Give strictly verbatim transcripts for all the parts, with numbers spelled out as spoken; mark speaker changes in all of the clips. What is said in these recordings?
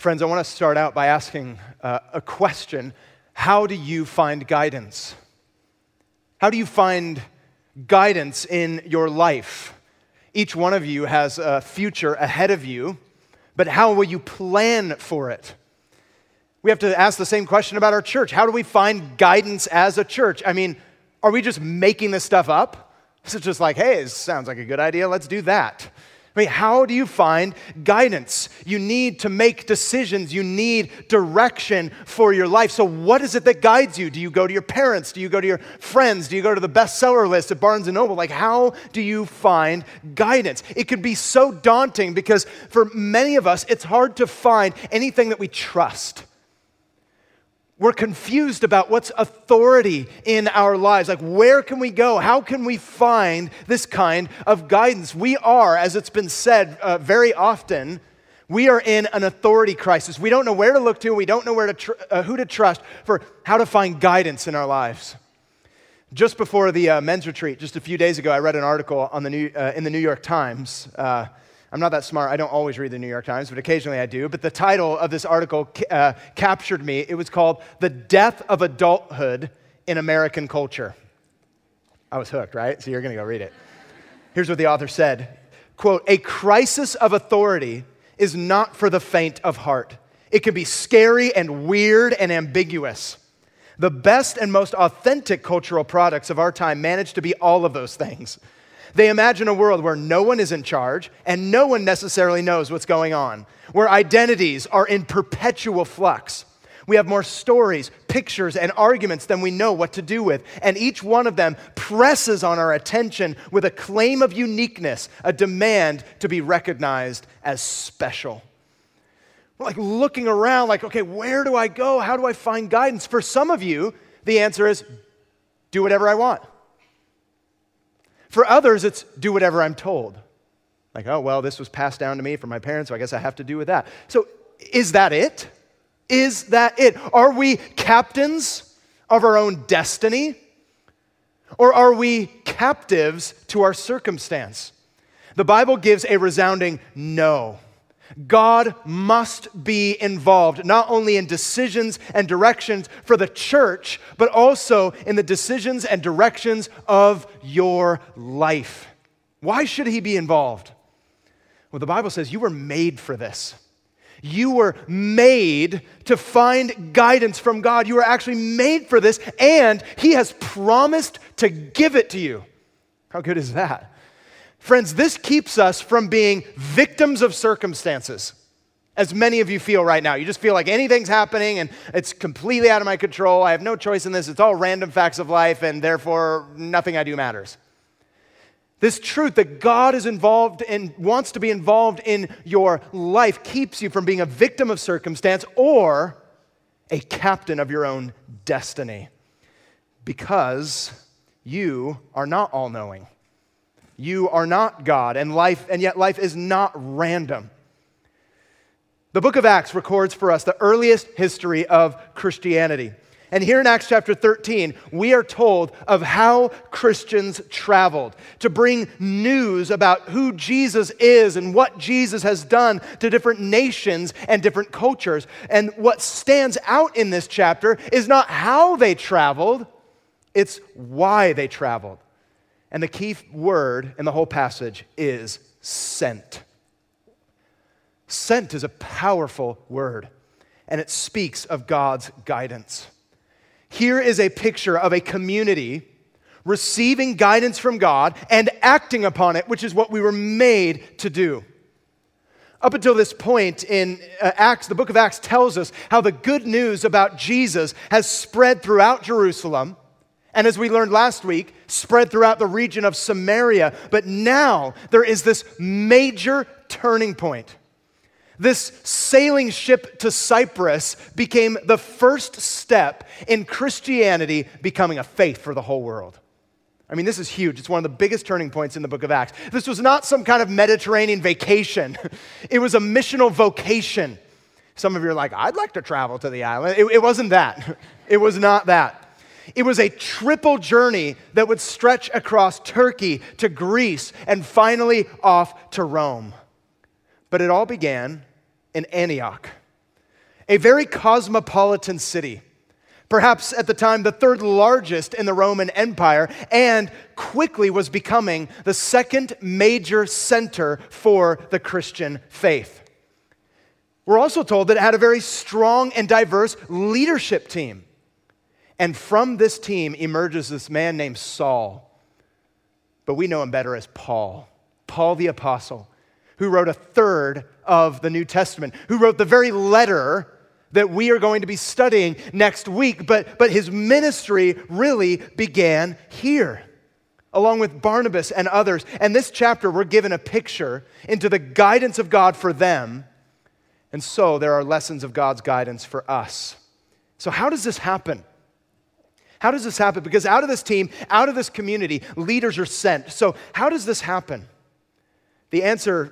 Speaker 1: Friends, I want to start out by asking uh, a question. How do you find guidance? How do you find guidance in your life? Each one of you has a future ahead of you, but how will you plan for it? We have to ask the same question about our church. How do we find guidance as a church? I mean, are we just making this stuff up? Is it just like, hey, it sounds like a good idea, let's do that? I mean, how do you find guidance? You need to make decisions. You need direction for your life. So what is it that guides you? Do you go to your parents? Do you go to your friends? Do you go to the bestseller list at Barnes and Noble? Like, how do you find guidance? It can be so daunting because for many of us, it's hard to find anything that we trust. We're confused about what's authority in our lives. Like, where can we go? How can we find this kind of guidance? We are, as it's been said uh, very often, we are in an authority crisis. We don't know where to look to. We don't know where to tr- uh, who to trust for how to find guidance in our lives. Just before the uh, men's retreat, just a few days ago, I read an article on the new, uh, in the New York Times. Uh, I'm not that smart. I don't always read the New York Times, but occasionally I do. But the title of this article uh, captured me. It was called "The Death of Adulthood in American Culture." I was hooked, right? So you're going to go read it. Here's what the author said. Quote, "A crisis of authority is not for the faint of heart. It can be scary and weird and ambiguous. The best and most authentic cultural products of our time manage to be all of those things. They imagine a world where no one is in charge and no one necessarily knows what's going on, where identities are in perpetual flux. We have more stories, pictures, and arguments than we know what to do with, and each one of them presses on our attention with a claim of uniqueness, a demand to be recognized as special." We're like looking around like, okay, where do I go? How do I find guidance? For some of you, the answer is do whatever I want. For others, it's do whatever I'm told. Like, oh, well, this was passed down to me from my parents, so I guess I have to do with that. So is that it? Is that it? Are we captains of our own destiny? Or are we captives to our circumstance? The Bible gives a resounding no. God must be involved, not only in decisions and directions for the church, but also in the decisions and directions of your life. Why should he be involved? Well, the Bible says you were made for this. You were made to find guidance from God. You were actually made for this, and he has promised to give it to you. How good is that? Friends, this keeps us from being victims of circumstances, as many of you feel right now. You just feel like anything's happening and it's completely out of my control. I have no choice in this. It's all random facts of life, and therefore nothing I do matters. This truth that God is involved and wants to be involved in your life keeps you from being a victim of circumstance or a captain of your own destiny, because you are not all-knowing. You are not God, and life, and yet life is not random. The book of Acts records for us the earliest history of Christianity. And here in Acts chapter thirteen, we are told of how Christians traveled to bring news about who Jesus is and what Jesus has done to different nations and different cultures. And what stands out in this chapter is not how they traveled, it's why they traveled. And the key word in the whole passage is sent. Sent is a powerful word, and it speaks of God's guidance. Here is a picture of a community receiving guidance from God and acting upon it, which is what we were made to do. Up until this point in uh, Acts, the book of Acts tells us how the good news about Jesus has spread throughout Jerusalem, and as we learned last week, spread throughout the region of Samaria. But now there is this major turning point. This sailing ship to Cyprus became the first step in Christianity becoming a faith for the whole world. I mean, this is huge. It's one of the biggest turning points in the book of Acts. This was not some kind of Mediterranean vacation. It was a missional vocation. Some of you are like, I'd like to travel to the island. It, it wasn't that. It was not that. It was a triple journey that would stretch across Turkey to Greece and finally off to Rome. But it all began in Antioch, a very cosmopolitan city, perhaps at the time the third largest in the Roman Empire, and quickly was becoming the second major center for the Christian faith. We're also told that it had a very strong and diverse leadership team. And from this team emerges this man named Saul, but we know him better as Paul, Paul the Apostle, who wrote a third of the New Testament, who wrote the very letter that we are going to be studying next week. But, but his ministry really began here, along with Barnabas and others. And this chapter, we're given a picture into the guidance of God for them. And so there are lessons of God's guidance for us. So how does this happen? How does this happen? Because out of this team, out of this community, leaders are sent. So how does this happen? The answer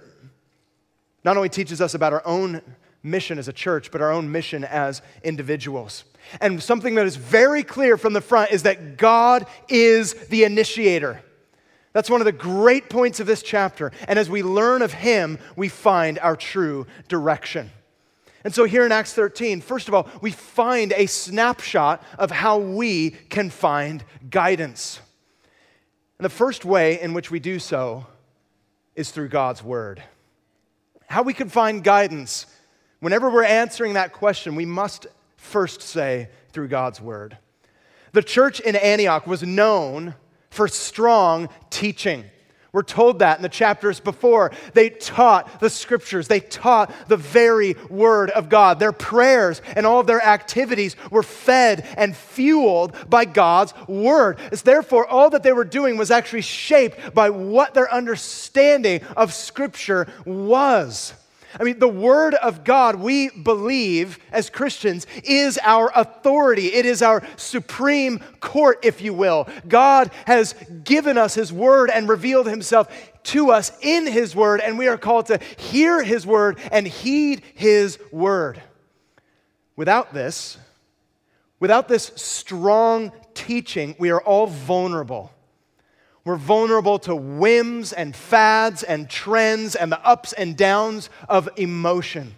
Speaker 1: not only teaches us about our own mission as a church, but our own mission as individuals. And something that is very clear from the front is that God is the initiator. That's one of the great points of this chapter. And as we learn of Him, we find our true direction. And so here in Acts thirteen, first of all, we find a snapshot of how we can find guidance. And the first way in which we do so is through God's Word. How we can find guidance, whenever we're answering that question, we must first say through God's Word. The church in Antioch was known for strong teaching. We're told that in the chapters before. They taught the Scriptures. They taught the very Word of God. Their prayers and all of their activities were fed and fueled by God's Word. It's therefore, all that they were doing was actually shaped by what their understanding of Scripture was. I mean, the Word of God, we believe as Christians, is our authority. It is our supreme court, if you will. God has given us His Word and revealed Himself to us in His Word, and we are called to hear His Word and heed His Word. Without this, without this strong teaching, we are all vulnerable. We're vulnerable to whims and fads and trends and the ups and downs of emotion.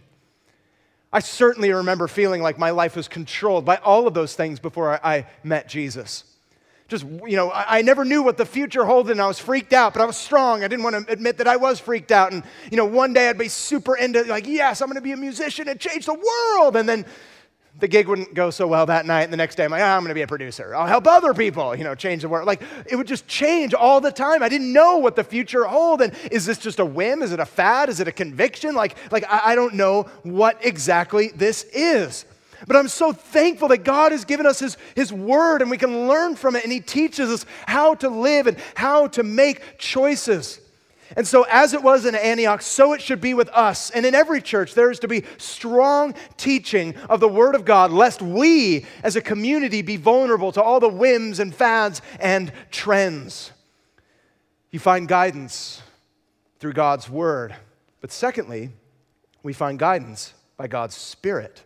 Speaker 1: I certainly remember feeling like my life was controlled by all of those things before I, I met Jesus. Just, you know, I, I never knew what the future held, and I was freaked out, but I was strong. I didn't want to admit that I was freaked out. And, you know, one day I'd be super into, like, yes, I'm going to be a musician and change the world. And then the gig wouldn't go so well that night, and the next day I'm like, oh, I'm going to be a producer. I'll help other people, you know, change the world. Like, it would just change all the time. I didn't know what the future held, and is this just a whim? Is it a fad? Is it a conviction? Like, like I, I don't know what exactly this is. But I'm so thankful that God has given us His, His Word, and we can learn from it, and He teaches us how to live and how to make choices. And so as it was in Antioch, so it should be with us. And in every church, there is to be strong teaching of the Word of God, lest we as a community be vulnerable to all the whims and fads and trends. You find guidance through God's Word. But secondly, we find guidance by God's Spirit.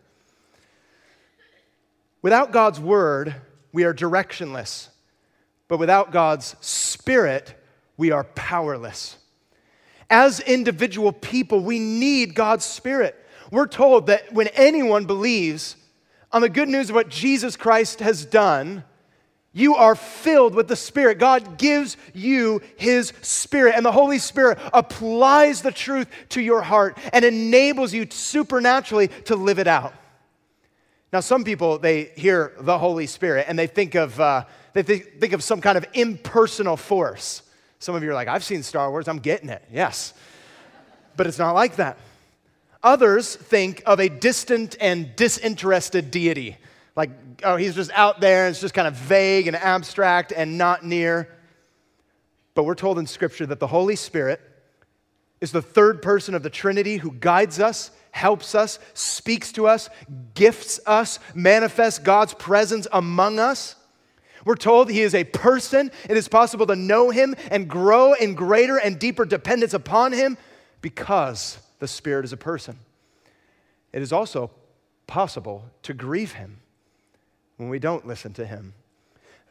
Speaker 1: Without God's Word, we are directionless. But without God's Spirit, we are powerless. As individual people, we need God's Spirit. We're told that when anyone believes on the good news of what Jesus Christ has done, you are filled with the Spirit. God gives you His Spirit, and the Holy Spirit applies the truth to your heart and enables you supernaturally to live it out. Now, some people, they hear the Holy Spirit and they think of uh, they think, think of some kind of impersonal force. Some of you are like, I've seen Star Wars, I'm getting it. Yes. But it's not like that. Others think of a distant and disinterested deity. Like, oh, He's just out there and it's just kind of vague and abstract and not near. But we're told in Scripture that the Holy Spirit is the third person of the Trinity who guides us, helps us, speaks to us, gifts us, manifests God's presence among us. We're told He is a person. It is possible to know Him and grow in greater and deeper dependence upon Him because the Spirit is a person. It is also possible to grieve Him when we don't listen to Him.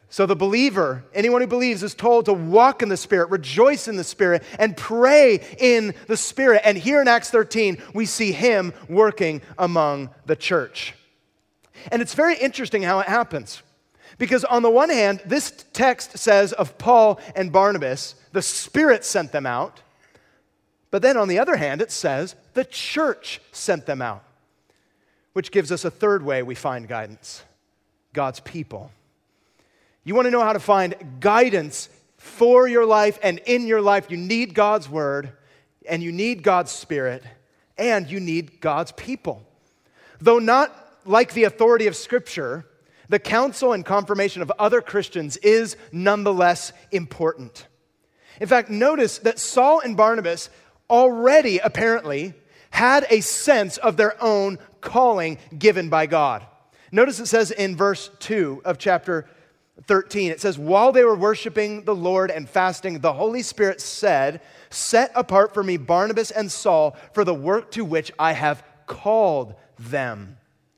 Speaker 1: So the believer, anyone who believes, is told to walk in the Spirit, rejoice in the Spirit, and pray in the Spirit. And here in Acts thirteen, we see him working among the church. And it's very interesting how it happens. Because on the one hand, this text says of Paul and Barnabas, the Spirit sent them out. But then on the other hand, it says the church sent them out. Which gives us a third way we find guidance: God's people. You want to know how to find guidance for your life and in your life, you need God's word, and you need God's Spirit, and you need God's people. Though not like the authority of Scripture, the counsel and confirmation of other Christians is nonetheless important. In fact, notice that Saul and Barnabas already apparently had a sense of their own calling given by God. Notice it says in verse two of chapter thirteen, it says, while they were worshiping the Lord and fasting, the Holy Spirit said, set apart for me Barnabas and Saul for the work to which I have called them.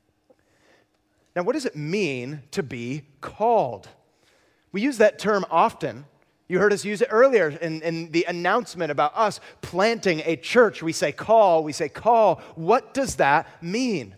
Speaker 1: Now, what does it mean to be called? We use that term often. You heard us use it earlier in, in the announcement about us planting a church. We say call, we say call. What does that mean?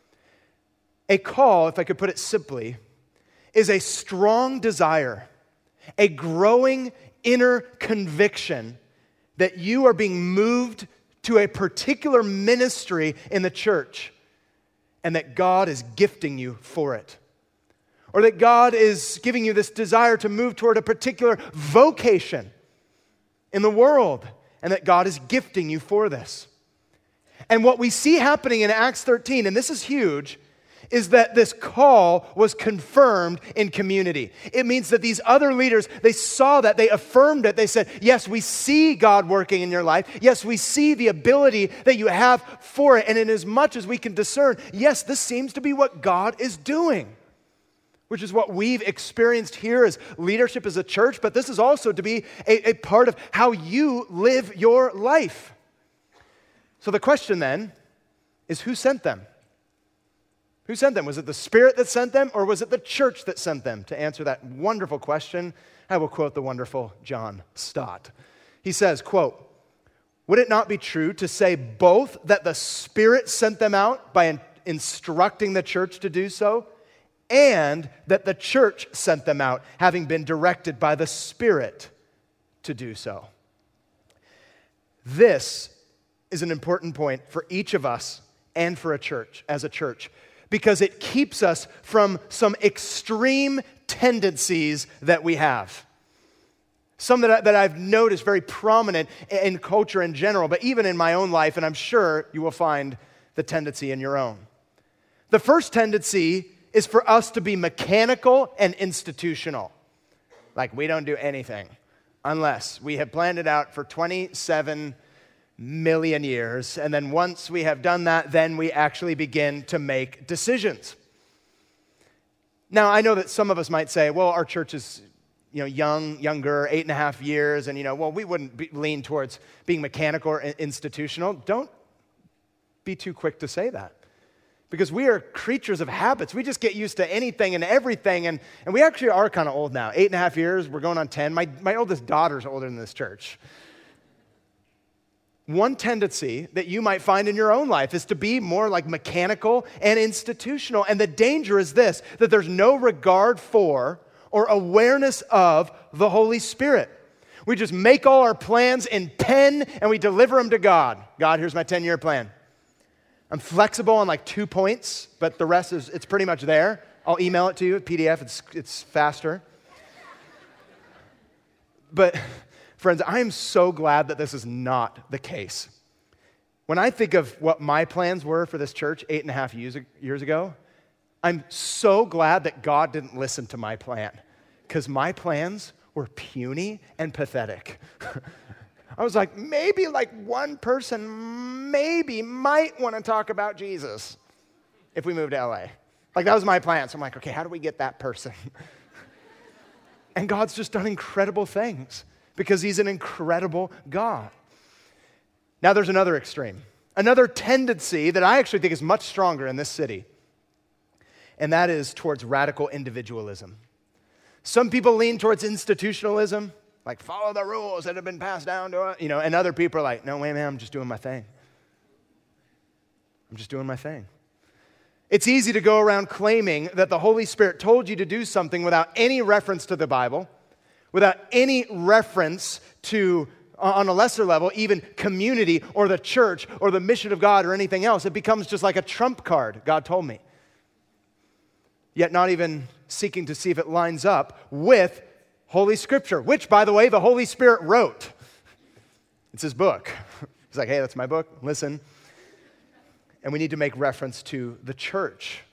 Speaker 1: A call, if I could put it simply, is a strong desire, a growing inner conviction that you are being moved to a particular ministry in the church and that God is gifting you for it. Or that God is giving you this desire to move toward a particular vocation in the world and that God is gifting you for this. And what we see happening in Acts thirteen, and this is huge, is that this call was confirmed in community. It means that these other leaders, they saw that, they affirmed it. They said, yes, we see God working in your life. Yes, we see the ability that you have for it. And in as much as we can discern, yes, this seems to be what God is doing, which is what we've experienced here as leadership as a church, but this is also to be a, a part of how you live your life. So the question then is, who sent them? Who sent them? Was it the Spirit that sent them, or was it the church that sent them? To answer that wonderful question, I will quote the wonderful John Stott. He says, quote, would it not be true to say both that the Spirit sent them out by in- instructing the church to do so, and that the church sent them out, having been directed by the Spirit to do so? This is an important point for each of us and for a church, as a church, because it keeps us from some extreme tendencies that we have. Some that, I, that I've noticed very prominent in culture in general, but even in my own life, and I'm sure you will find the tendency in your own. The first tendency is for us to be mechanical and institutional. Like, we don't do anything unless we have planned it out for twenty-seven million years, and then once we have done that, then we actually begin to make decisions. Now, I know that some of us might say, well, our church is, you know, young, younger, eight and a half years, and, you know, well, we wouldn't be, lean towards being mechanical or institutional. Don't be too quick to say that, because we are creatures of habits. We just get used to anything and everything, and, and we actually are kind of old now. Eight and a half years, we're going on ten. My, my oldest daughter's older than this church. One tendency that you might find in your own life is to be more like mechanical and institutional. And the danger is this, that there's no regard for or awareness of the Holy Spirit. We just make all our plans in pen and we deliver them to God. God, here's my ten-year plan. I'm flexible on like two points, but the rest is, it's pretty much there. I'll email it to you, P D F, it's, it's faster. But friends, I am so glad that this is not the case. When I think of what my plans were for this church eight and a half years, years ago, I'm so glad that God didn't listen to my plan, because my plans were puny and pathetic. I was like, maybe like one person maybe might want to talk about Jesus if we moved to L A. Like, that was my plan. So I'm like, okay, how do we get that person? And God's just done incredible things, because he's an incredible God. Now there's another extreme, another tendency that I actually think is much stronger in this city, and that is towards radical individualism. Some people lean towards institutionalism, like follow the rules that have been passed down to us, you know, and other people are like, no, wait, man, I'm just doing my thing. I'm just doing my thing. It's easy to go around claiming that the Holy Spirit told you to do something without any reference to the Bible, without any reference to, on a lesser level, even community or the church or the mission of God or anything else. It becomes just like a trump card, God told me. Yet not even seeking to see if it lines up with Holy Scripture, which, by the way, the Holy Spirit wrote. It's his book. He's like, hey, that's my book. Listen. And we need to make reference to the church.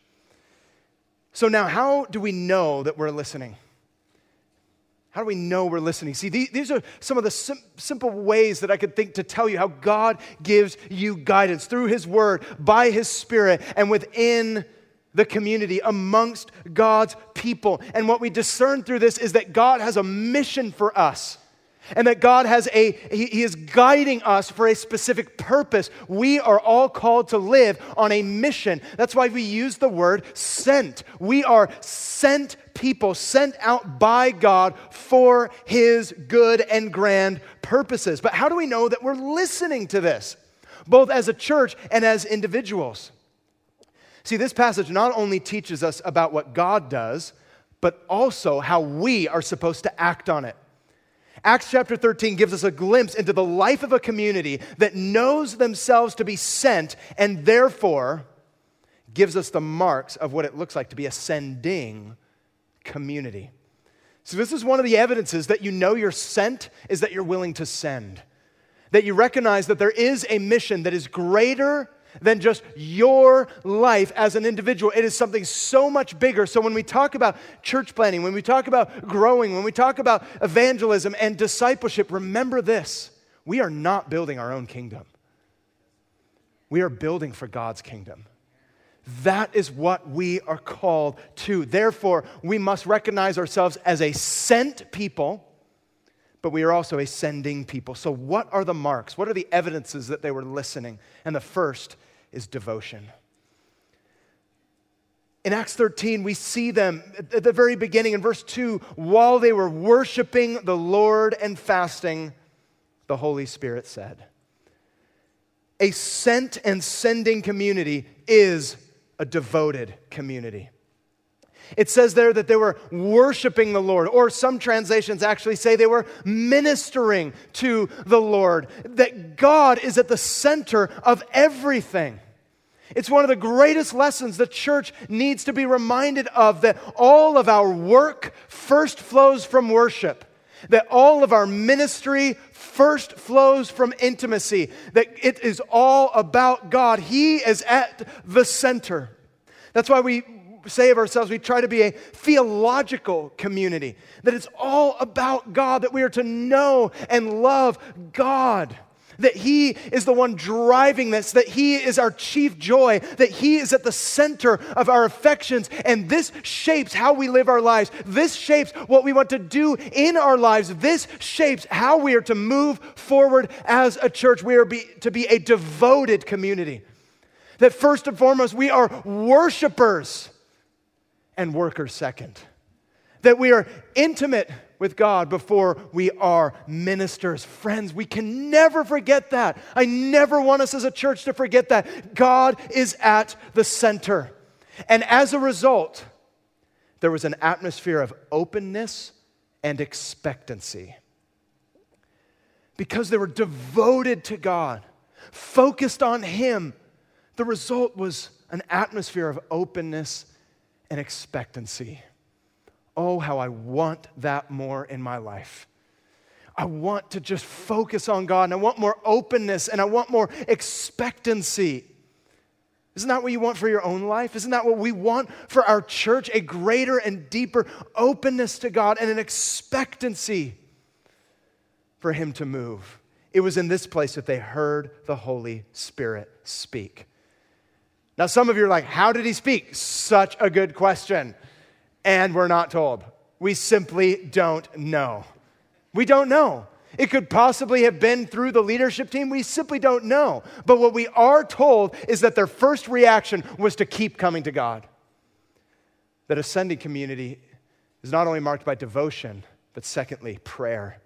Speaker 1: So now, how do we know that we're listening? How do we know we're listening? See, these are some of the sim- simple ways that I could think to tell you how God gives you guidance through His Word, by His Spirit, and within the community, amongst God's people. And what we discern through this is that God has a mission for us. And that God has a, he, he is guiding us for a specific purpose. We are all called to live on a mission. That's why we use the word sent. We are sent people, sent out by God for His good and grand purposes. But how do we know that we're listening to this, both as a church and as individuals? See, this passage not only teaches us about what God does, but also how we are supposed to act on it. Acts chapter thirteen gives us a glimpse into the life of a community that knows themselves to be sent and therefore gives us the marks of what it looks like to be a sending community. So this is one of the evidences that you know you're sent is that you're willing to send. That you recognize that there is a mission that is greater than just your life as an individual. It is something so much bigger. So when we talk about church planning, when we talk about growing, when we talk about evangelism and discipleship, remember this: we are not building our own kingdom. We are building for God's kingdom. That is what we are called to. Therefore, we must recognize ourselves as a sent people, but we are also a sending people. So what are the marks? What are the evidences that they were listening? And the first is devotion. In Acts thirteen, we see them at the very beginning in verse two, while they were worshiping the Lord and fasting, the Holy Spirit said. A sent and sending community is a devoted community. It says there that they were worshiping the Lord, or some translations actually say they were ministering to the Lord, that God is at the center of everything. It's one of the greatest lessons the church needs to be reminded of, that all of our work first flows from worship, that all of our ministry first flows from intimacy, that it is all about God. He is at the center. That's why we say of ourselves, we try to be a theological community, that it's all about God, that we are to know and love God, that He is the one driving this, that He is our chief joy, that He is at the center of our affections, and this shapes how we live our lives. This shapes what we want to do in our lives. This shapes how we are to move forward as a church. We are be, to be a devoted community, that first and foremost, we are worshipers, and workers second. That we are intimate with God before we are ministers. Friends, we can never forget that. I never want us as a church to forget that. God is at the center. And as a result, there was an atmosphere of openness and expectancy. Because they were devoted to God, focused on Him, the result was an atmosphere of openness and expectancy. Oh, how I want that more in my life. I want to just focus on God, and I want more openness, and I want more expectancy. Isn't that what you want for your own life? Isn't that what we want for our church? A greater and deeper openness to God and an expectancy for Him to move. It was in this place that they heard the Holy Spirit speak. Now, some of you are like, how did He speak? Such a good question. And we're not told. We simply don't know. We don't know. It could possibly have been through the leadership team. We simply don't know. But what we are told is that their first reaction was to keep coming to God. That a sending community is not only marked by devotion, but secondly, prayer.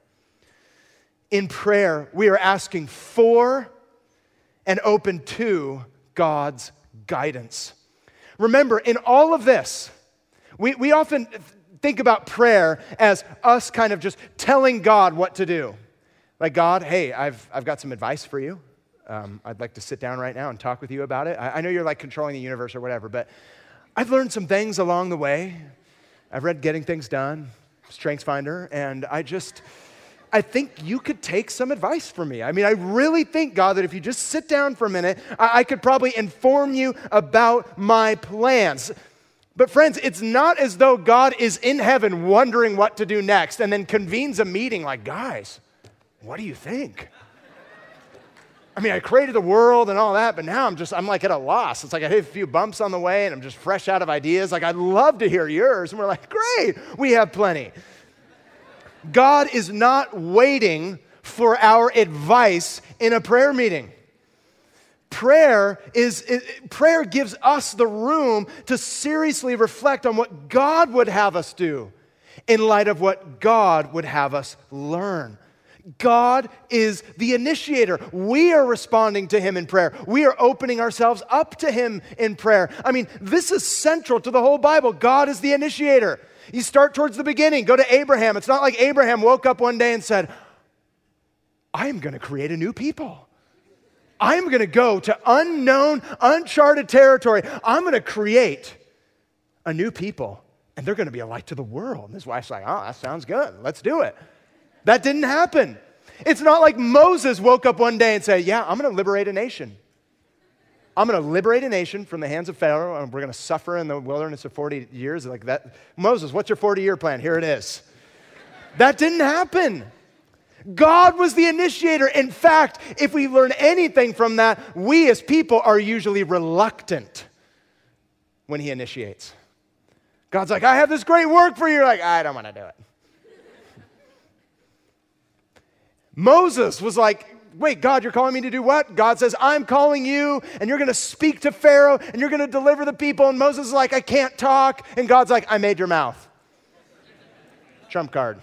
Speaker 1: In prayer, we are asking for and open to God's guidance. Remember, in all of this, we, we often think about prayer as us kind of just telling God what to do. Like, God, hey, I've, I've got some advice for you. Um, I'd like to sit down right now and talk with you about it. I, I know you're like controlling the universe or whatever, but I've learned some things along the way. I've read Getting Things Done, StrengthsFinder, and I just, I think you could take some advice from me. I mean, I really think, God, that if you just sit down for a minute, I, I could probably inform you about my plans. But friends, it's not as though God is in heaven wondering what to do next and then convenes a meeting like, guys, what do you think? I mean, I created the world and all that, but now I'm just, I'm like at a loss. It's like I hit a few bumps on the way and I'm just fresh out of ideas. Like, I'd love to hear yours. And we're like, great, we have plenty. God is not waiting for our advice in a prayer meeting. Prayer is, it, prayer gives us the room to seriously reflect on what God would have us do in light of what God would have us learn. God is the initiator. We are responding to him in prayer. We are opening ourselves up to him in prayer. I mean, this is central to the whole Bible. God is the initiator. You start towards the beginning. Go to Abraham. It's not like Abraham woke up one day and said, I am going to create a new people. I'm going to go to unknown, uncharted territory. I'm going to create a new people, and they're going to be a light to the world. And his wife's like, oh, that sounds good. Let's do it. That didn't happen. It's not like Moses woke up one day and said, yeah, I'm going to liberate a nation. I'm going to liberate a nation from the hands of Pharaoh, and we're going to suffer in the wilderness of forty years. Like that. Moses, what's your forty-year plan? Here it is. That didn't happen. God was the initiator. In fact, if we learn anything from that, we as people are usually reluctant when he initiates. God's like, I have this great work for you. You're like, I don't want to do it. Moses was like, wait, God, you're calling me to do what? God says, I'm calling you, and you're going to speak to Pharaoh, and you're going to deliver the people. And Moses is like, I can't talk. And God's like, I made your mouth. Trump card.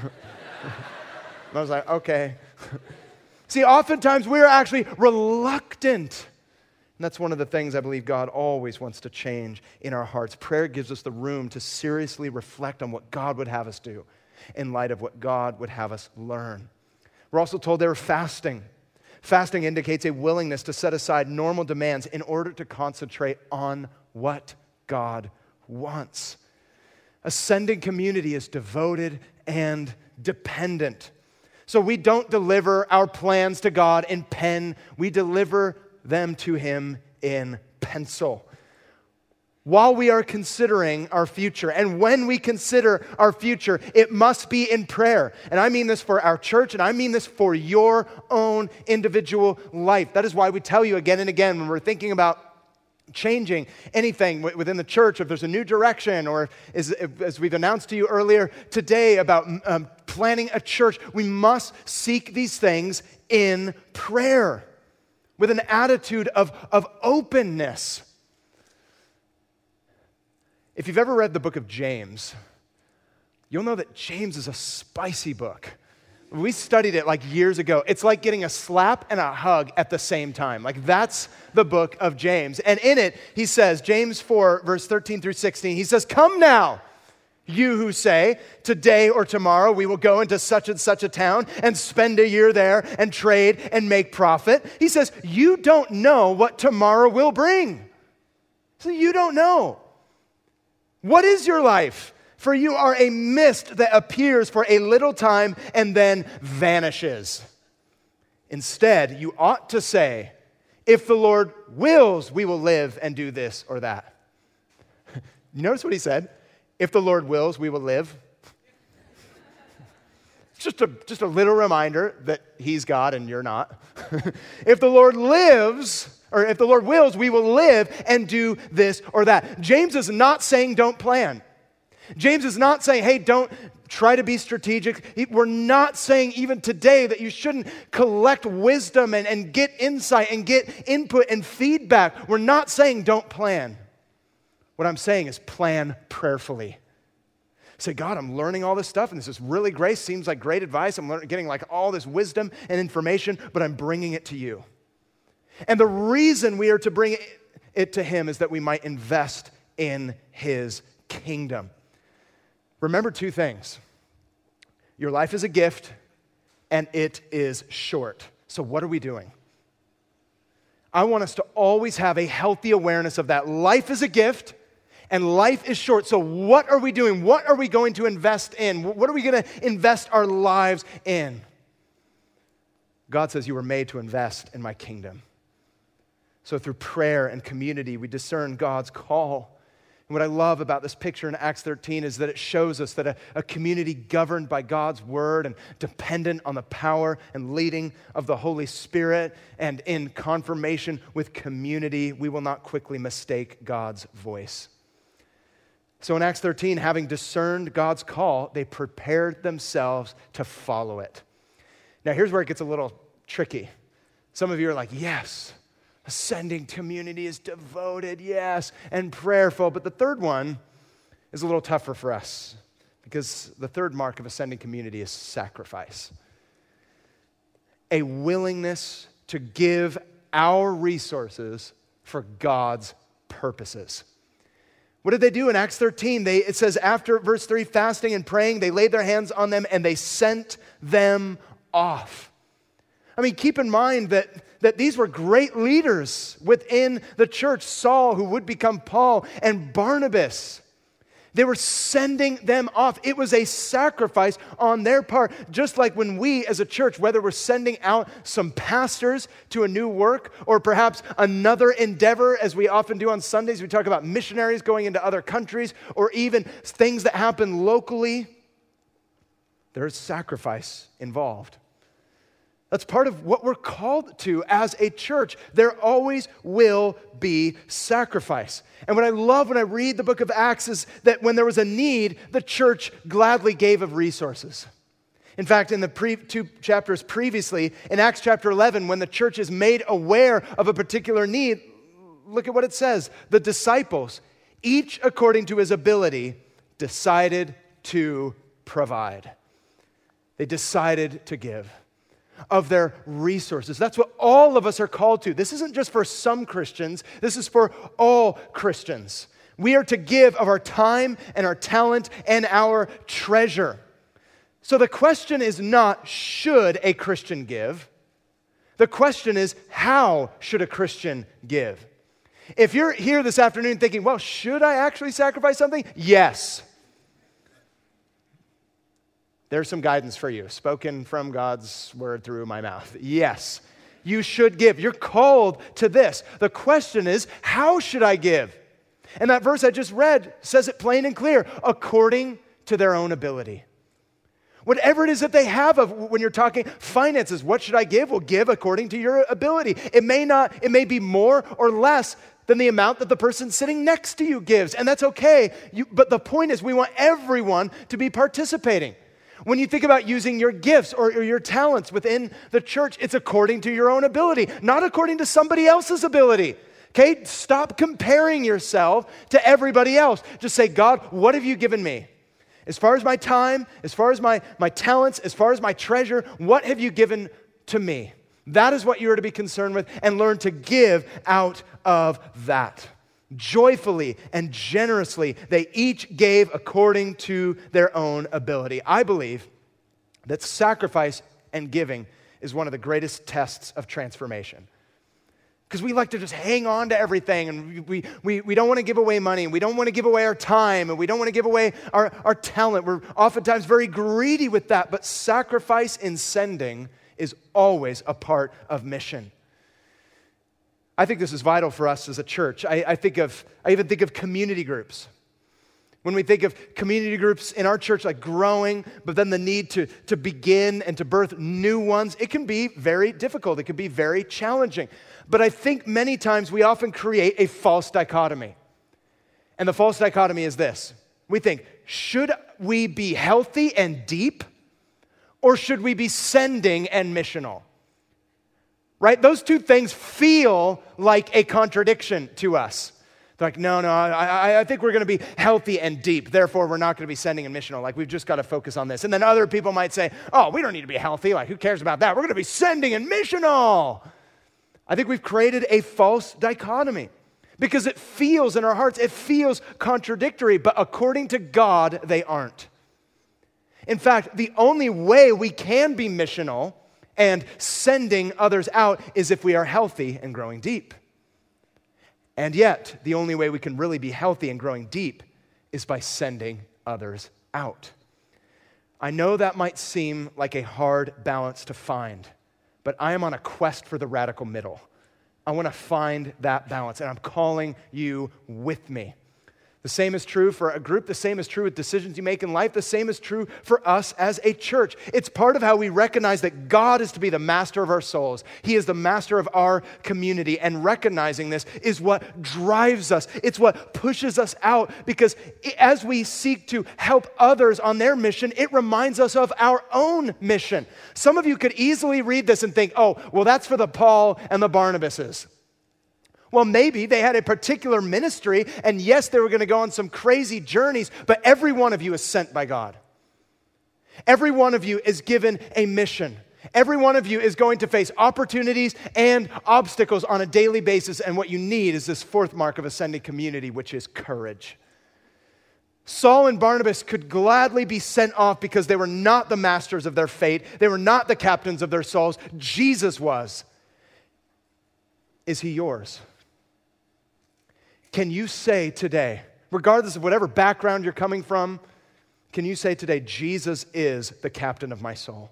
Speaker 1: I was like, okay. See, oftentimes we're actually reluctant. And that's one of the things I believe God always wants to change in our hearts. Prayer gives us the room to seriously reflect on what God would have us do in light of what God would have us learn. We're also told they were fasting. Fasting indicates a willingness to set aside normal demands in order to concentrate on what God wants. Ascending community is devoted and dependent. So we don't deliver our plans to God in pen. We deliver them to him in pencil. While we are considering our future, and when we consider our future, it must be in prayer. And I mean this for our church, and I mean this for your own individual life. That is why we tell you again and again when we're thinking about changing anything within the church, if there's a new direction, or as, as we've announced to you earlier today about um, planning a church, we must seek these things in prayer with an attitude of, of openness. If you've ever read the book of James, you'll know that James is a spicy book. We studied it like years ago. It's like getting a slap and a hug at the same time. Like, that's the book of James. And in it, he says, James four, verse thirteen through sixteen, he says, come now, you who say, today or tomorrow we will go into such and such a town and spend a year there and trade and make profit. He says, you don't know what tomorrow will bring. So you don't know. What is your life? For you are a mist that appears for a little time and then vanishes. Instead, you ought to say, if the Lord wills, we will live and do this or that. You notice what he said? If the Lord wills, we will live. It's just a, just a little reminder that he's God and you're not. If the Lord lives, or if the Lord wills, we will live and do this or that. James is not saying don't plan. James is not saying, hey, don't try to be strategic. He, we're not saying even today that you shouldn't collect wisdom and, and get insight and get input and feedback. We're not saying don't plan. What I'm saying is plan prayerfully. Say, God, I'm learning all this stuff, and this is really great. Seems like great advice. I'm learning, getting like all this wisdom and information, but I'm bringing it to you. And the reason we are to bring it to him is that we might invest in his kingdom. Remember two things. Your life is a gift, and it is short. So what are we doing? I want us to always have a healthy awareness of that. Life is a gift, and life is short. So what are we doing? What are we going to invest in? What are we going to invest our lives in? God says you were made to invest in my kingdom. So through prayer and community, we discern God's call. And what I love about this picture in Acts thirteen is that it shows us that a, a community governed by God's word and dependent on the power and leading of the Holy Spirit and in confirmation with community, we will not quickly mistake God's voice. So in Acts thirteen, having discerned God's call, they prepared themselves to follow it. Now here's where it gets a little tricky. Some of you are like, yes, ascending community is devoted, yes, and prayerful. But the third one is a little tougher for us because the third mark of ascending community is sacrifice. A willingness to give our resources for God's purposes. What did they do in Acts thirteen? They, it says after verse three, fasting and praying, they laid their hands on them and they sent them off. I mean, keep in mind that, that these were great leaders within the church. Saul, who would become Paul, and Barnabas. They were sending them off. It was a sacrifice on their part. Just like when we as a church, whether we're sending out some pastors to a new work or perhaps another endeavor, as we often do on Sundays, we talk about missionaries going into other countries or even things that happen locally, there's sacrifice involved. That's part of what we're called to as a church. There always will be sacrifice. And what I love when I read the book of Acts is that when there was a need, the church gladly gave of resources. In fact, in the pre- two chapters previously, in Acts chapter eleven, when the church is made aware of a particular need, look at what it says. The disciples, each according to his ability, decided to provide. They decided to give of their resources. That's what all of us are called to. This isn't just for some Christians. This is for all Christians. We are to give of our time and our talent and our treasure. So the question is not, should a Christian give? The question is, how should a Christian give? If you're here this afternoon thinking, well, should I actually sacrifice something? Yes. There's some guidance for you, spoken from God's word through my mouth. Yes, you should give. You're called to this. The question is, how should I give? And that verse I just read says it plain and clear, according to their own ability. Whatever it is that they have of when you're talking finances, what should I give? Well, give according to your ability. It may not, it may be more or less than the amount that the person sitting next to you gives, and that's okay. You, but the point is, we want everyone to be participating. When you think about using your gifts or, or your talents within the church, it's according to your own ability, not according to somebody else's ability. Okay? Stop comparing yourself to everybody else. Just say, God, what have you given me? As far as my time, as far as my, my talents, as far as my treasure, what have you given to me? That is what you are to be concerned with, and learn to give out of that. Joyfully and generously, they each gave according to their own ability. I believe that sacrifice and giving is one of the greatest tests of transformation. Because we like to just hang on to everything, and we, we, we don't want to give away money, and we don't want to give away our time, and we don't want to give away our, our talent. We're oftentimes very greedy with that, but sacrifice in sending is always a part of mission. I think this is vital for us as a church. I, I think of, I even think of community groups. When we think of community groups in our church, like growing, but then the need to, to begin and to birth new ones, it can be very difficult. It can be very challenging. But I think many times we often create a false dichotomy. And the false dichotomy is this. We think, should we be healthy and deep, or should we be sending and missional? Right? Those two things feel like a contradiction to us. Like, no, no, I, I, I think we're going to be healthy and deep. Therefore, we're not going to be sending and missional. Like, we've just got to focus on this. And then other people might say, oh, we don't need to be healthy. Like, who cares about that? We're going to be sending and missional. I think we've created a false dichotomy because it feels in our hearts, it feels contradictory, but according to God, they aren't. In fact, the only way we can be missional and sending others out is if we are healthy and growing deep. And yet, the only way we can really be healthy and growing deep is by sending others out. I know that might seem like a hard balance to find, but I am on a quest for the radical middle. I want to find that balance, and I'm calling you with me. The same is true for a group. The same is true with decisions you make in life. The same is true for us as a church. It's part of how we recognize that God is to be the master of our souls. He is the master of our community. And recognizing this is what drives us. It's what pushes us out, because as we seek to help others on their mission, it reminds us of our own mission. Some of you could easily read this and think, oh, well, that's for the Paul and the Barnabases. Well, maybe they had a particular ministry, and yes, they were going to go on some crazy journeys, but every one of you is sent by God. Every one of you is given a mission. Every one of you is going to face opportunities and obstacles on a daily basis, and what you need is this fourth mark of ascending community, which is courage. Saul and Barnabas could gladly be sent off because they were not the masters of their fate. They were not the captains of their souls. Jesus was. Is he yours? Can you say today, regardless of whatever background you're coming from, can you say today, Jesus is the captain of my soul?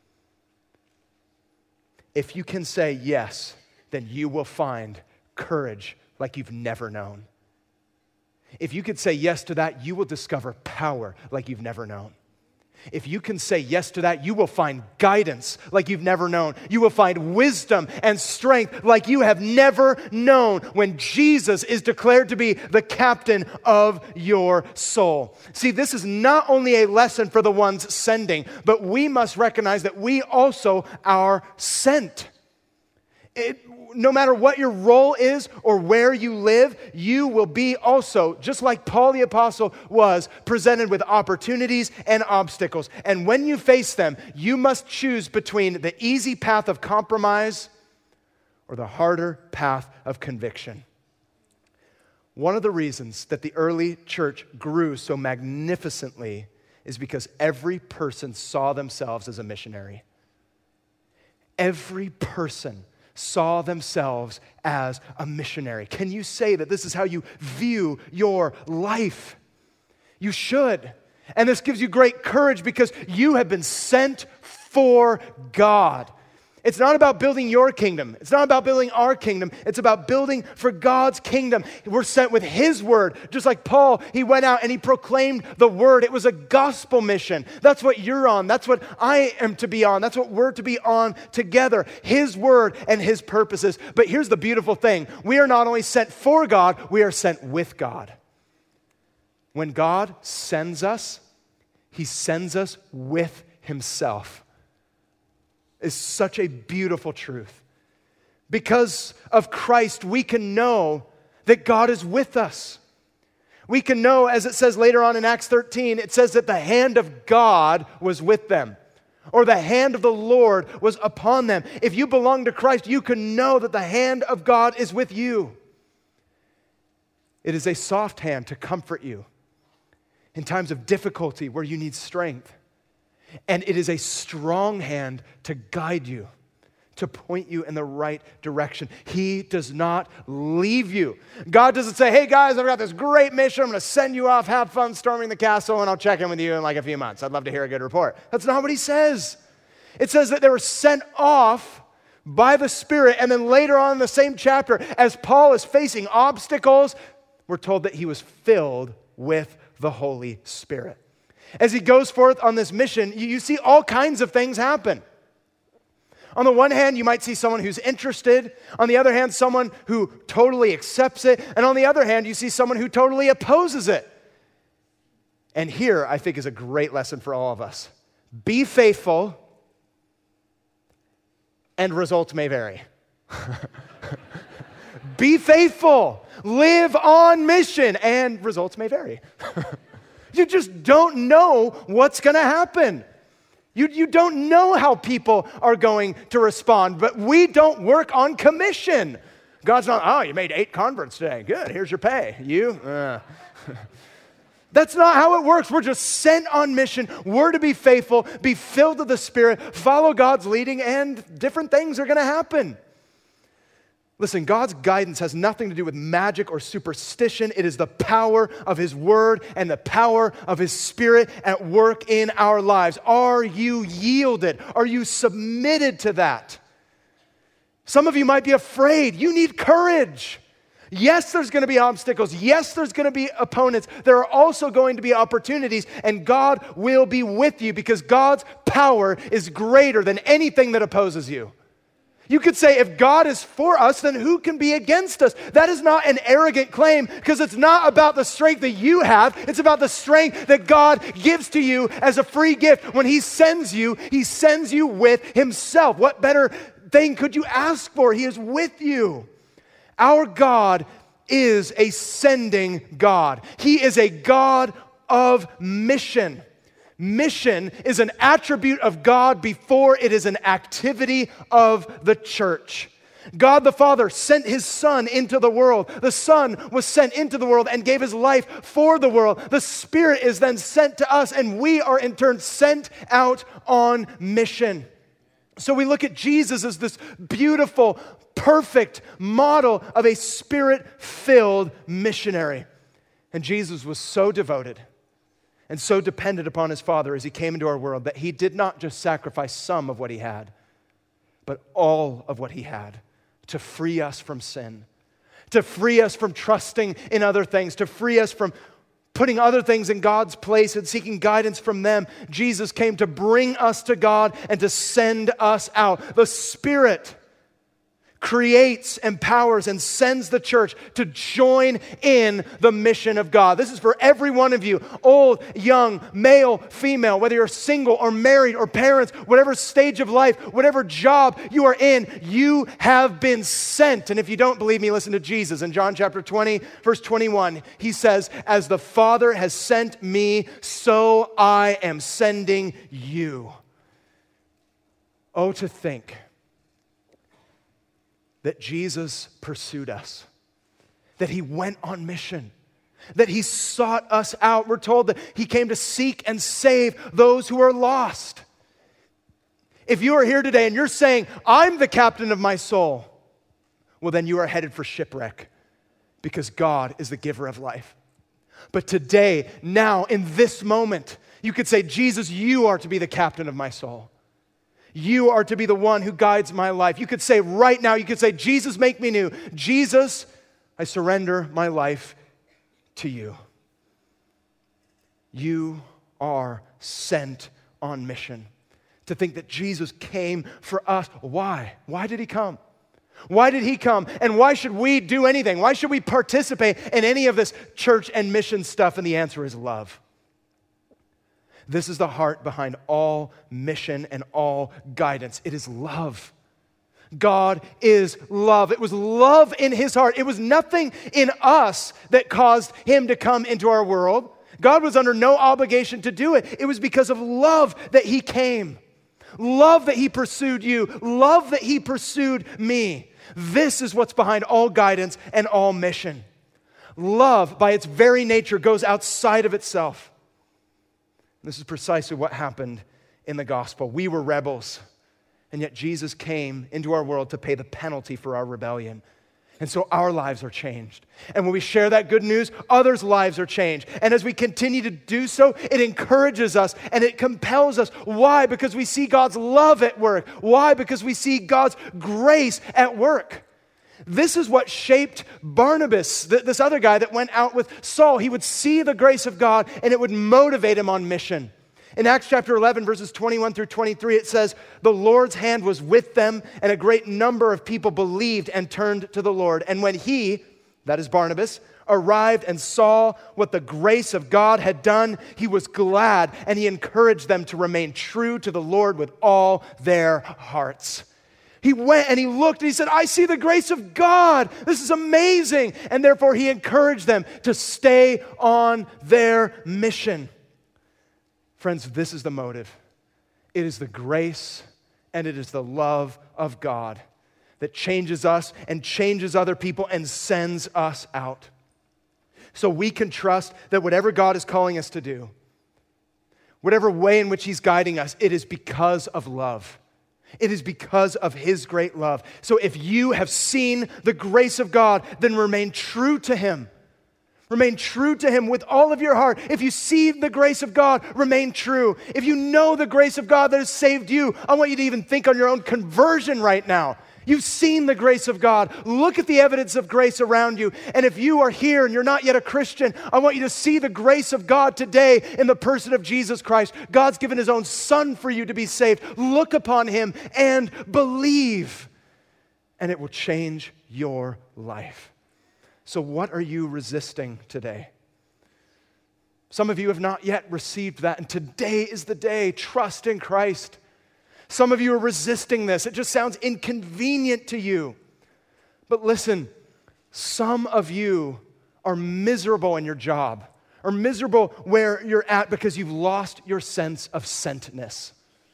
Speaker 1: If you can say yes, then you will find courage like you've never known. If you could say yes to that, you will discover power like you've never known. If you can say yes to that, you will find guidance like you've never known. You will find wisdom and strength like you have never known when Jesus is declared to be the captain of your soul. See, this is not only a lesson for the ones sending, but we must recognize that we also are sent. It, no matter what your role is or where you live, you will be also, just like Paul the Apostle was, presented with opportunities and obstacles. And when you face them, you must choose between the easy path of compromise or the harder path of conviction. One of the reasons that the early church grew so magnificently is because every person saw themselves as a missionary. Every person saw themselves as a missionary. Can you say that this is how you view your life? You should. And this gives you great courage because you have been sent for God. It's not about building your kingdom. It's not about building our kingdom. It's about building for God's kingdom. We're sent with His word. Just like Paul, he went out and he proclaimed the word. It was a gospel mission. That's what you're on. That's what I am to be on. That's what we're to be on together. His word and His purposes. But here's the beautiful thing. We are not only sent for God, we are sent with God. When God sends us, He sends us with Himself. Is such a beautiful truth. Because of Christ, we can know that God is with us. We can know, as it says later on in Acts thirteen, it says that the hand of God was with them, or the hand of the Lord was upon them. If you belong to Christ, you can know that the hand of God is with you. It is a soft hand to comfort you in times of difficulty where you need strength. And it is a strong hand to guide you, to point you in the right direction. He does not leave you. God doesn't say, hey guys, I've got this great mission. I'm going to send you off, have fun storming the castle, and I'll check in with you in like a few months. I'd love to hear a good report. That's not what He says. It says that they were sent off by the Spirit, and then later on in the same chapter, as Paul is facing obstacles, we're told that he was filled with the Holy Spirit. As he goes forth on this mission, you, you see all kinds of things happen. On the one hand, you might see someone who's interested. On the other hand, someone who totally accepts it. And on the other hand, you see someone who totally opposes it. And here, I think, is a great lesson for all of us. Be faithful, and results may vary. be faithful, live on mission, and results may vary. You just don't know what's going to happen. You, you don't know how people are going to respond, but we don't work on commission. God's not, oh, you made eight converts today. Good, here's your pay. You? Uh. That's not how it works. We're just sent on mission. We're to be faithful, be filled with the Spirit, follow God's leading, and different things are going to happen. Listen, God's guidance has nothing to do with magic or superstition. It is the power of His Word and the power of His Spirit at work in our lives. Are you yielded? Are you submitted to that? Some of you might be afraid. You need courage. Yes, there's going to be obstacles. Yes, there's going to be opponents. There are also going to be opportunities, and God will be with you because God's power is greater than anything that opposes you. You could say, if God is for us, then who can be against us? That is not an arrogant claim because it's not about the strength that you have. It's about the strength that God gives to you as a free gift. When He sends you, He sends you with Himself. What better thing could you ask for? He is with you. Our God is a sending God. He is a God of mission. Mission is an attribute of God before it is an activity of the church. God the Father sent His Son into the world. The Son was sent into the world and gave His life for the world. The Spirit is then sent to us, and we are in turn sent out on mission. So we look at Jesus as this beautiful, perfect model of a Spirit-filled missionary. And Jesus was so devoted and so dependent upon His Father as He came into our world that He did not just sacrifice some of what He had, but all of what He had to free us from sin, to free us from trusting in other things, to free us from putting other things in God's place and seeking guidance from them. Jesus came to bring us to God and to send us out. The Spirit creates, empowers, and sends the church to join in the mission of God. This is for every one of you, old, young, male, female, whether you're single or married or parents, whatever stage of life, whatever job you are in, you have been sent. And if you don't believe me, listen to Jesus. In John chapter twenty, verse twenty-one, He says, as the Father has sent me, so I am sending you. Oh, to think that Jesus pursued us, that He went on mission, that He sought us out. We're told that He came to seek and save those who are lost. If you are here today and you're saying, I'm the captain of my soul, well, then you are headed for shipwreck because God is the giver of life. But today, now, in this moment, you could say, Jesus, you are to be the captain of my soul. You are to be the one who guides my life. You could say right now, you could say, Jesus, make me new. Jesus, I surrender my life to you. You are sent on mission. To think that Jesus came for us. Why? Why did He come? Why did He come? And why should we do anything? Why should we participate in any of this church and mission stuff? And the answer is love. This is the heart behind all mission and all guidance. It is love. God is love. It was love in His heart. It was nothing in us that caused Him to come into our world. God was under no obligation to do it. It was because of love that He came. Love that He pursued you. Love that He pursued me. This is what's behind all guidance and all mission. Love, by its very nature, goes outside of itself. This is precisely what happened in the gospel. We were rebels, and yet Jesus came into our world to pay the penalty for our rebellion. And so our lives are changed. And when we share that good news, others' lives are changed. And as we continue to do so, it encourages us and it compels us. Why? Because we see God's love at work. Why? Because we see God's grace at work. This is what shaped Barnabas, th- this other guy that went out with Saul. He would see the grace of God and it would motivate him on mission. In Acts chapter eleven, verses twenty-one through twenty-three, it says, the Lord's hand was with them and a great number of people believed and turned to the Lord. And when he, that is Barnabas, arrived and saw what the grace of God had done, he was glad and he encouraged them to remain true to the Lord with all their hearts. He went and he looked and he said, I see the grace of God. This is amazing. And therefore he encouraged them to stay on their mission. Friends, this is the motive. It is the grace and it is the love of God that changes us and changes other people and sends us out. So we can trust that whatever God is calling us to do, whatever way in which he's guiding us, it is because of love. It is because of his great love. So if you have seen the grace of God, then remain true to him. Remain true to him with all of your heart. If you see the grace of God, remain true. If you know the grace of God that has saved you, I want you to even think on your own conversion right now. You've seen the grace of God. Look at the evidence of grace around you. And if you are here and you're not yet a Christian, I want you to see the grace of God today in the person of Jesus Christ. God's given his own son for you to be saved. Look upon him and believe, and it will change your life. So what are you resisting today? Some of you have not yet received that, and today is the day. Trust in Christ. Some of you are resisting this. It just sounds inconvenient to you. But listen, some of you are miserable in your job, or miserable where you're at because you've lost your sense of sentness.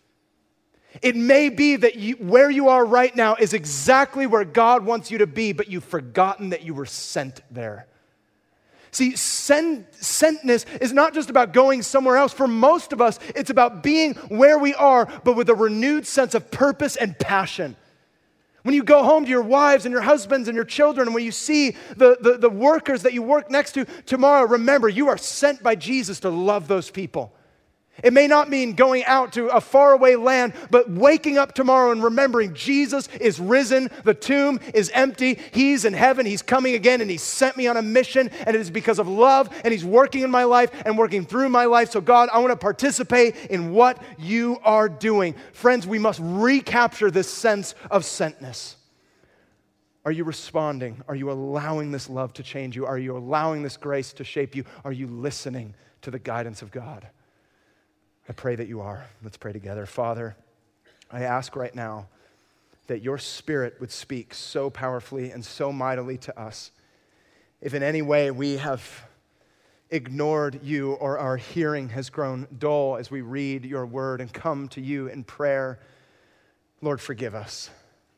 Speaker 1: It may be that you, where you are right now is exactly where God wants you to be, but you've forgotten that you were sent there. See, sent, sentness is not just about going somewhere else. For most of us, it's about being where we are, but with a renewed sense of purpose and passion. When you go home to your wives and your husbands and your children, and when you see the, the, the workers that you work next to tomorrow, remember, you are sent by Jesus to love those people. It may not mean going out to a faraway land, but waking up tomorrow and remembering Jesus is risen, the tomb is empty, he's in heaven, he's coming again, and he sent me on a mission, and it is because of love, and he's working in my life and working through my life. So God, I want to participate in what you are doing. Friends, we must recapture this sense of sentness. Are you responding? Are you allowing this love to change you? Are you allowing this grace to shape you? Are you listening to the guidance of God? I pray that you are. Let's pray together. Father, I ask right now that your Spirit would speak so powerfully and so mightily to us. If in any way we have ignored you or our hearing has grown dull as we read your word and come to you in prayer, Lord, forgive us.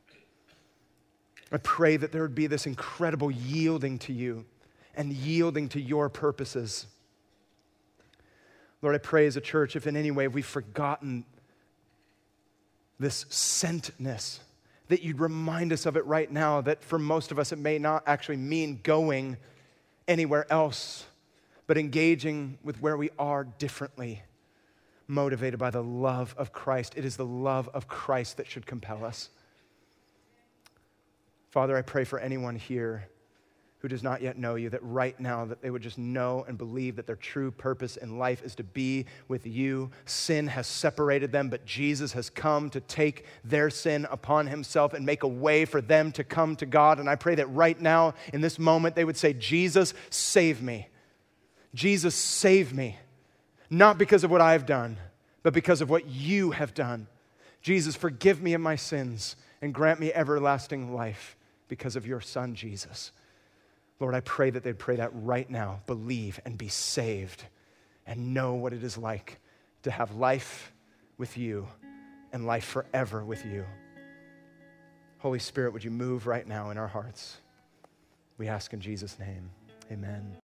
Speaker 1: I pray that there would be this incredible yielding to you and yielding to your purposes. Lord, I pray as a church, if in any way we've forgotten this sentness, that you'd remind us of it right now, that for most of us it may not actually mean going anywhere else, but engaging with where we are differently, motivated by the love of Christ. It is the love of Christ that should compel us. Father, I pray for anyone here who does not yet know you, that right now that they would just know and believe that their true purpose in life is to be with you. Sin has separated them, but Jesus has come to take their sin upon himself and make a way for them to come to God. And I pray that right now, in this moment, they would say, Jesus, save me. Jesus, save me. Not because of what I've done, but because of what you have done. Jesus, forgive me of my sins and grant me everlasting life because of your Son, Jesus. Lord, I pray that they'd pray that right now, believe and be saved and know what it is like to have life with you and life forever with you. Holy Spirit, would you move right now in our hearts? We ask in Jesus' name, amen.